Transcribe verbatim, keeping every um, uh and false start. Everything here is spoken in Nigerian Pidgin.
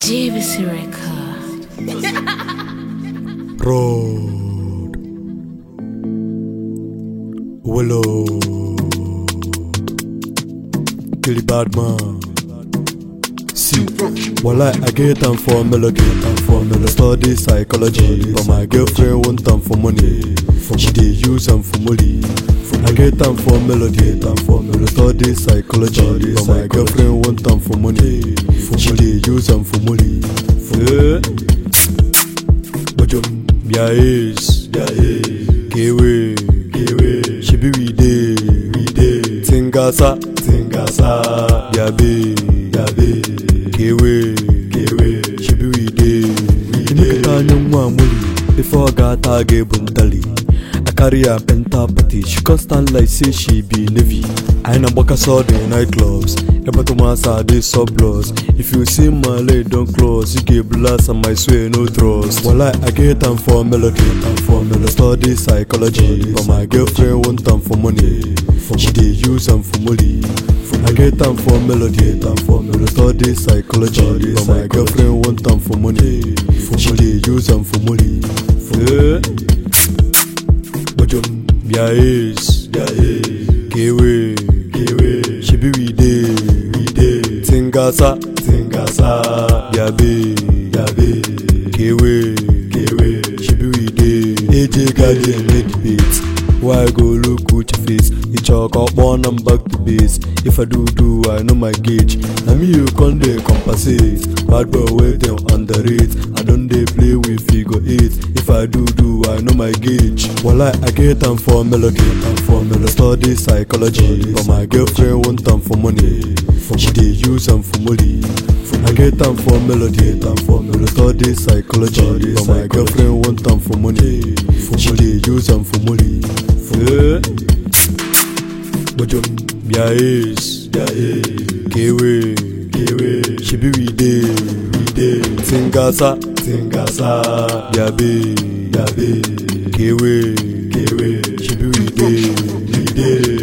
J V C Record. Road Willow Killy Badman. See, well I, I get time for melody, time for melody. Study psychology, but my girlfriend want time for money. She dey use them for money. I get time for melody, time for melody. Study psychology, but my girlfriend want time for money. She dey use them for money. Yeah. But you, yeah is, yeah is. Kiwi, Kiwi. She be we day, we day. Tingasa, Tingasa. Yeah be, yeah be. Kiwi, Kiwi. She be we day, we day. Nikita nyumwa muli, before gata ge buntali. I carry her pentapathy. She constant like say she be navy. I na boka saw the nightclubs. Ebatuma sa de subloss. If you see my leg don't close, you get blast and my swear no trust. Well I, I get time for melody, time for melody. Study psychology, but my girlfriend want time for money. She dey use them for money. I get time for melody, time for melody. Study psychology, but my girlfriend want time for money. She dey use them for money. Yeah. Yeah is, yeah is. Kiwi, Kiwi. She be we day, we day. Tingasa, Tingasa. Yeah be, yeah be. Kiwi, Kiwi. She be we day. A J Guardian made the beats. Why go look with your face? You chalk up one and back to base. If I do do, I know my gauge. Now me you con dey compensate. Bad boy waiting underrate. I don't dey play with figure eight. If I do do, I know my gauge. Well I, I get time for melody, time for melody. Study psychology, but my girlfriend want time for money. She dey use them for money. I get time for melody, time for melody. Study psychology, but my girlfriend want time for money. She dey use them for money. Yeah. But you, yeah is, yeah is. Kiwi, Kiwi. She be we day, we day. Tingasa, Tingasa. Yeah be, yeah be. Kiwi, Kiwi. She be we day, we day.